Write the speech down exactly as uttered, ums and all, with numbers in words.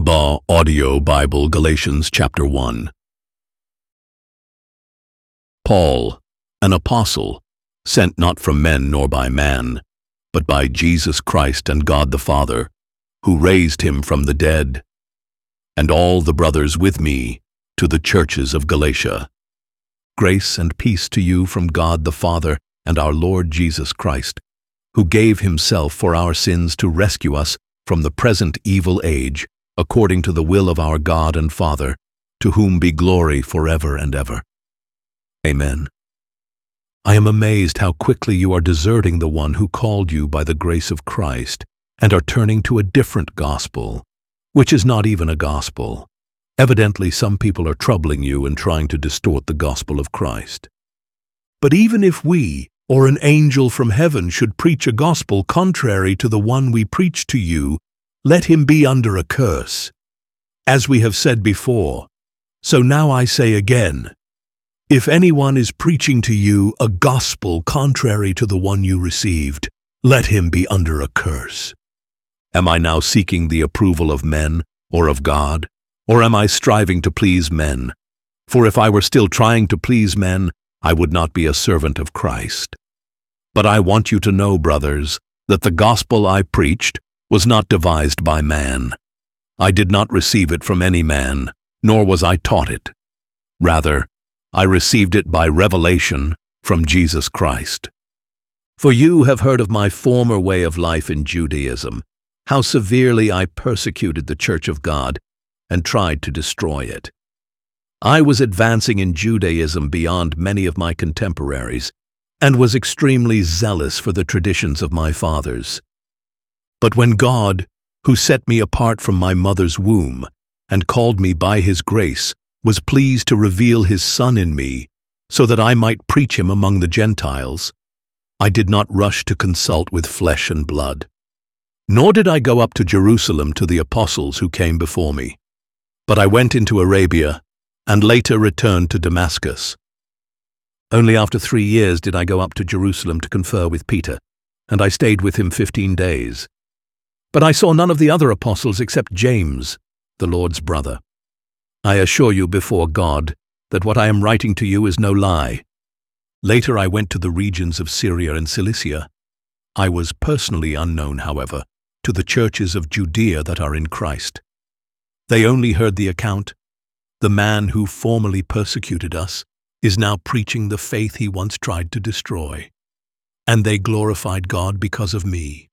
Ba Audio Bible Galatians chapter one. Paul, an apostle, sent not from men nor by man, but by Jesus Christ and God the Father, who raised him from the dead, and all the brothers with me, to the churches of Galatia. Grace and peace to you from God the Father and our Lord Jesus Christ, who gave himself for our sins to rescue us from the present evil age, according to the will of our God and Father, to whom be glory forever and ever. Amen. I am amazed how quickly you are deserting the one who called you by the grace of Christ and are turning to a different gospel, which is not even a gospel. Evidently, some people are troubling you and trying to distort the gospel of Christ. But even if we, or an angel from heaven, should preach a gospel contrary to the one we preach to you, let him be under a curse. As we have said before, so now I say again, if anyone is preaching to you a gospel contrary to the one you received, let him be under a curse. Am I now seeking the approval of men or of God? Or am I striving to please men? For if I were still trying to please men, I would not be a servant of Christ. But I want you to know, brothers, that the gospel I preached was not devised by man. I did not receive it from any man, nor was I taught it. Rather, I received it by revelation from Jesus Christ. For you have heard of my former way of life in Judaism, how severely I persecuted the church of God and tried to destroy it. I was advancing in Judaism beyond many of my contemporaries and was extremely zealous for the traditions of my fathers. But when God, who set me apart from my mother's womb and called me by his grace, was pleased to reveal his Son in me so that I might preach him among the Gentiles, I did not rush to consult with flesh and blood. Nor did I go up to Jerusalem to the apostles who came before me. But I went into Arabia and later returned to Damascus. Only after three years did I go up to Jerusalem to confer with Peter, and I stayed with him fifteen days. But I saw none of the other apostles except James, the Lord's brother. I assure you before God that what I am writing to you is no lie. Later I went to the regions of Syria and Cilicia. I was personally unknown, however, to the churches of Judea that are in Christ. They only heard the account. The man who formerly persecuted us is now preaching the faith he once tried to destroy. And they glorified God because of me.